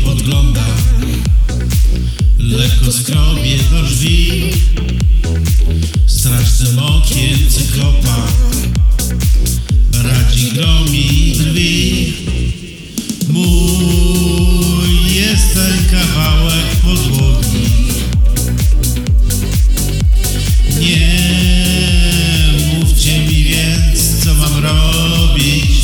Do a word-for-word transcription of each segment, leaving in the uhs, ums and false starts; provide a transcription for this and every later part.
podgląda, lekko skrobie do drzwi. Strasznym okiem cyklopa radzi, gromi drwi. Mój jest ten kawałek podłogi. Nie mówcie mi więc, co mam robić.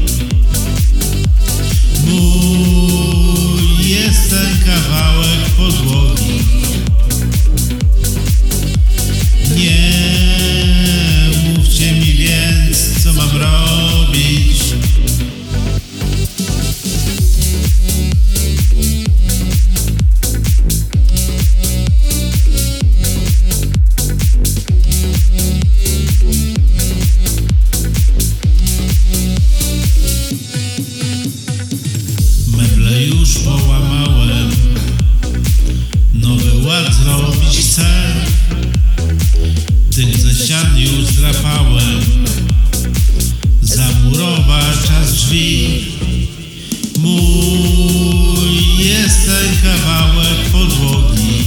Mój jest ten kawałek podłogi. Nie mówcie mi więc, co mam robić. Meble już połamałem, nowy ład zrobić chcę. Tych ze ścian już zdrapałem, zamurować czas drzwi. Mój jest ten kawałek podłogi.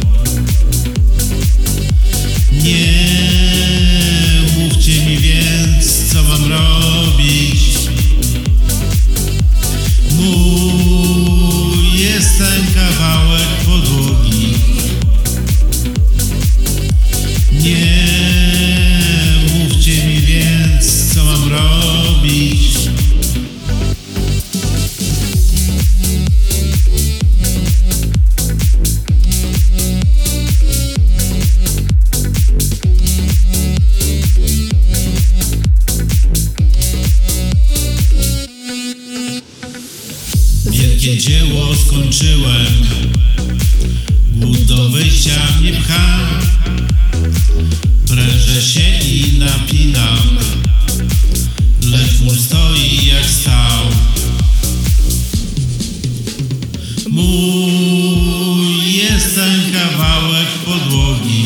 Nie mówcie mi więc, co mam robić. Mój jest ten kawałek podłogi. Nie mówcie mi więc, co mam robić. Wielkie dzieło skończyłem, głód do wyjścia mnie pcha. Prężę się i napinam, lecz mur stoi jak stał. Mój jest ten kawałek podłogi.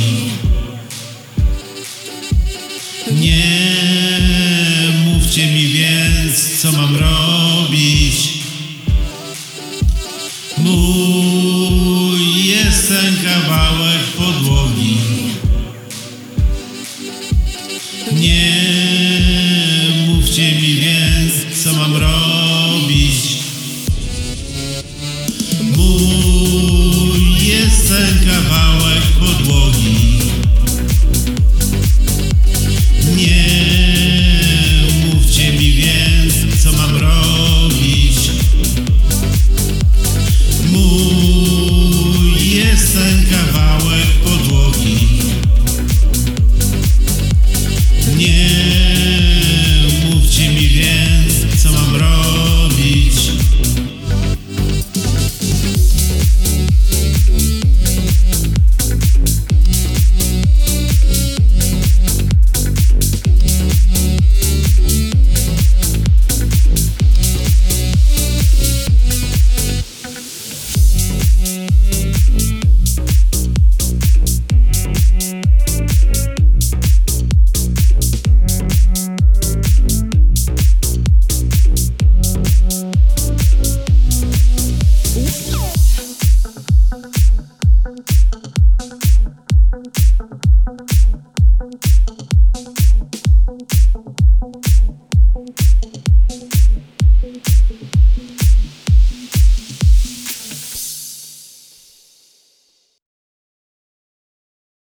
Nie mówcie mi więc, co mam robić. Mój jest ten kawałek podłogi. Nie mówcie mi więc, co mam robić. Mój jest ten kawałek podłogi. Nie mówcie mi więc, co mam robić. Mój jest ten kawałek podłogi. Nie mówcie mi więc, co mam robić.